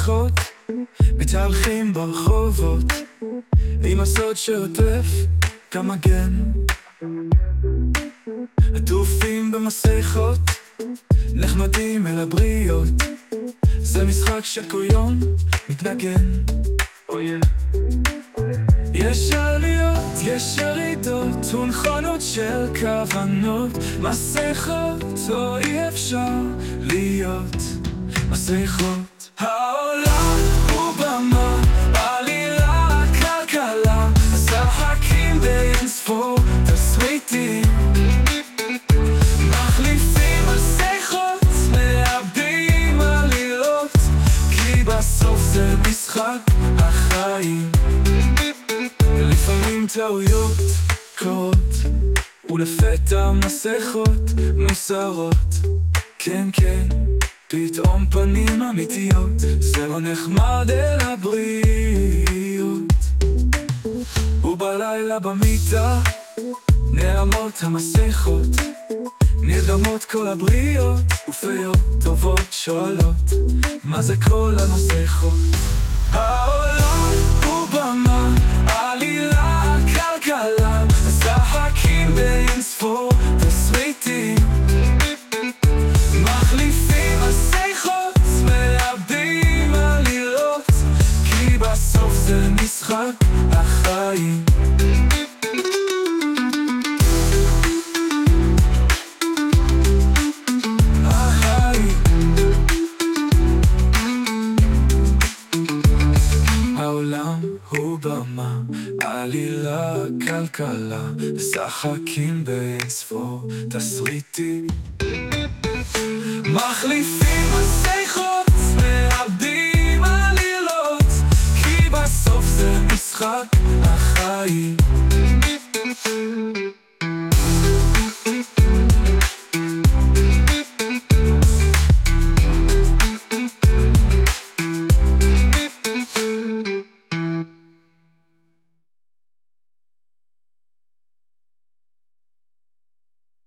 מסכות, מתהלכים ברחובות, עם הסוד שעוטף כמגן. עטופים במסכות, נחמדים אל הבריות, זה משחק שכל יום מתנגן. יש עליות, יש ירידות, הונכונות של כוונות, מסכות או אי אפשר להיות מסכות. העולם הוא במה, עלילה כלכלה, משחקים באין ספור תסריטים, מחליפים מסכות, מאבדים עלילות, כי בסוף זה משחק החיים. לפעמים טעויות קורות, ולפתע מסכות מוסרות. כן, כן, פתאום פנים אמיתיות, זה לא נחמד אל הבריאות. ובלילה במיטה נעמות המסכות, נרדמות כל הבריות, ופיות טובות שואלות, מה זה כל המסכות? העולם הוא במה, עלילה כלכלה, משחקים באין ספור תסריטים, מחליפים מסכות, מאבדים עלילות, כי בסוף זה משחק החיים. העולם הוא במה, עלילה כלכלה, משחקים באין ספור תסריטים, מחליפים מסכות, מאבדים עלילות, כי בסוף זה משחק החיים.